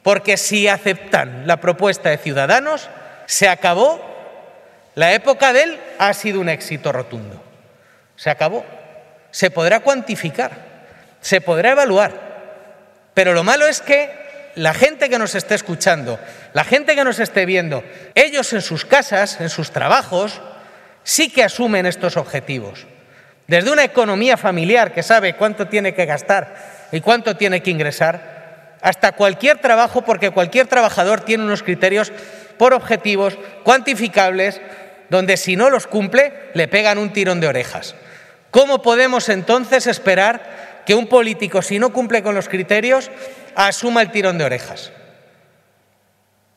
Porque si aceptan la propuesta de Ciudadanos, se acabó la época del ha sido un éxito rotundo. Se acabó. Se podrá cuantificar, se podrá evaluar, pero lo malo es que la gente que nos esté escuchando, la gente que nos esté viendo, ellos en sus casas, en sus trabajos, sí que asumen estos objetivos. Desde una economía familiar que sabe cuánto tiene que gastar y cuánto tiene que ingresar, hasta cualquier trabajo, porque cualquier trabajador tiene unos criterios por objetivos cuantificables, donde si no los cumple, le pegan un tirón de orejas. ¿Cómo podemos entonces esperar que un político, si no cumple con los criterios, asuma el tirón de orejas?